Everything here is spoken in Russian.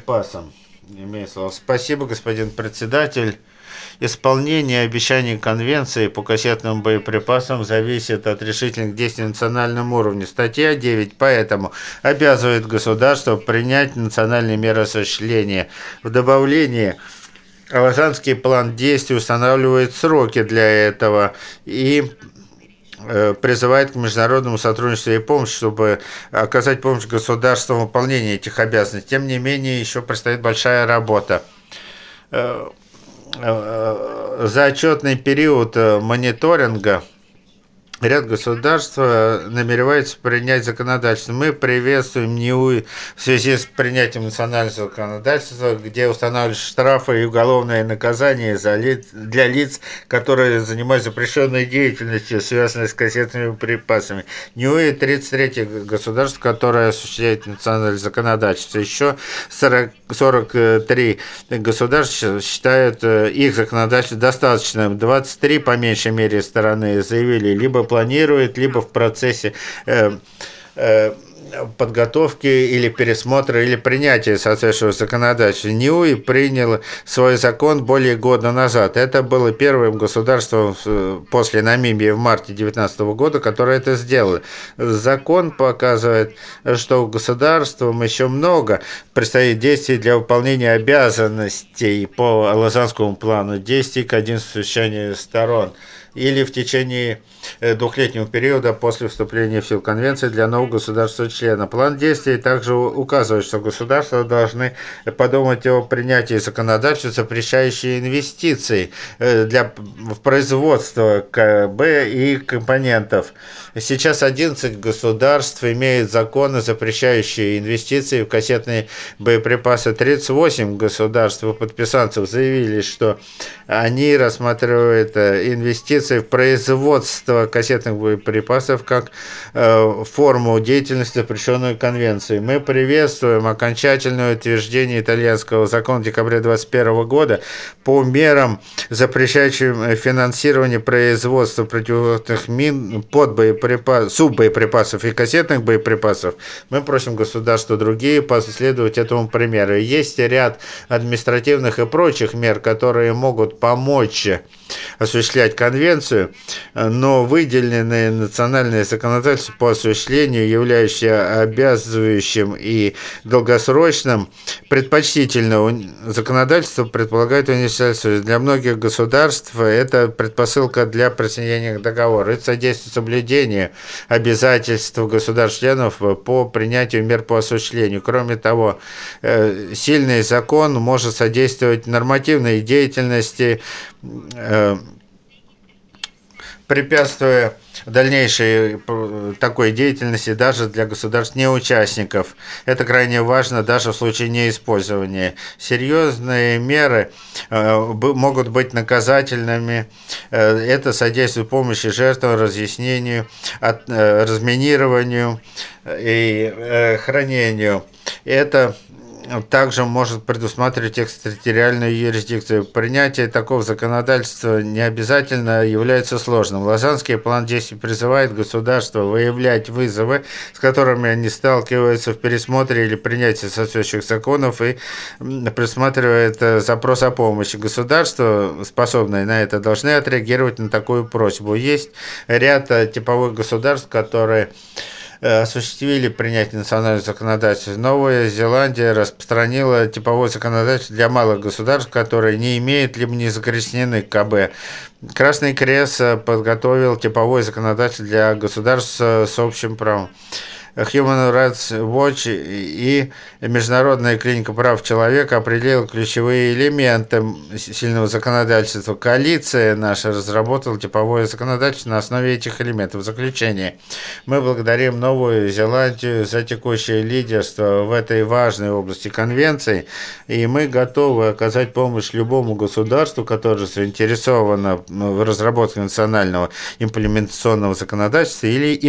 боеприпасам. Имеет слово. Спасибо, господин председатель. Исполнение обещаний Конвенции по кассетным боеприпасам зависит от решительных действий на национальном уровне. Статья 9 поэтому обязывает государство принять национальные меры осуществления. В добавлении Лозаннский план действий устанавливает сроки для этого и призывает к международному сотрудничеству и помощи, чтобы оказать помощь государству в выполнении этих обязанностей. Тем не менее, еще предстоит большая работа. За отчетный период мониторинга ряд государств намеревается принять законодательство. Мы приветствуем НИУ в связи с принятием национального законодательства, где устанавливаются штрафы и уголовное наказание для лиц, которые занимаются запрещенной деятельностью, связанной с кассетными припасами. НИУ 33 государств, которое осуществляет национальное законодательство. Еще 43 государства считают их законодательство достаточным. 23 по меньшей мере стороны заявили либо планирует, либо в процессе подготовки или пересмотра, или принятия соответствующего законодательства. НИУИ принял свой закон более года назад. Это было первым государством после Намибии в марте 2019 года, которое это сделало. Закон показывает, что государствам еще много предстоит действий для выполнения обязанностей по Лозаннскому плану, действий к совещанию сторон или в течение двухлетнего периода после вступления в силу конвенции для нового государства-члена. План действий также указывает, что государства должны подумать о принятии законодательства, запрещающего инвестиции в производство КБ и компонентов. Сейчас 11 государств имеют законы, запрещающие инвестиции в кассетные боеприпасы. 38 государств и подписантов заявили, что они рассматривают инвестиции в производство кассетных боеприпасов как форму деятельности, запрещенную конвенцией. Мы приветствуем окончательное утверждение итальянского закона в декабре 2021 года по мерам, запрещающим финансирование производства противопехотных мин, суббоеприпасов и кассетных боеприпасов. Мы просим государства другие последовать этому примеру. Есть ряд административных и прочих мер, которые могут помочь осуществлять конвенцию, но выделенное национальное законодательство по осуществлению, являющееся обязывающим и долгосрочным, предпочтительно законодательство предполагает универсальность. Для многих государств это предпосылка для присоединения к договору. Это содействует соблюдению обязательств государств-членов по принятию мер по осуществлению. Кроме того, сильный закон может содействовать нормативной деятельности, препятствуя дальнейшей такой деятельности даже для государств неучастников. Это крайне важно даже в случае неиспользования. Серьезные меры могут быть наказательными. Это содействует помощи жертвам, разъяснению, разминированию и хранению. Это также может предусматривать экстерриториальную юрисдикцию. Принятие такого законодательства не обязательно является сложным. Лозаннский план действий призывает государства выявлять вызовы, с которыми они сталкиваются в пересмотре или принятии соответствующих законов, и предусматривает запрос о помощи. Государства, способные на это, должны отреагировать на такую просьбу. Есть ряд типовых государств, которые осуществили принятие национального законодательства. Новая Зеландия распространила типовое законодательство для малых государств, которые не имеют либо не закреплены КБ. Красный Крест подготовил типовое законодательство для государств с общим правом. Human Rights Watch и Международная клиника прав человека определила ключевые элементы сильного законодательства. Коалиция наша разработала типовое законодательство на основе этих элементов. В заключение, мы благодарим Новую Зеландию за текущее лидерство в этой важной области конвенции, и мы готовы оказать помощь любому государству, которое заинтересовано в разработке национального имплементационного законодательства или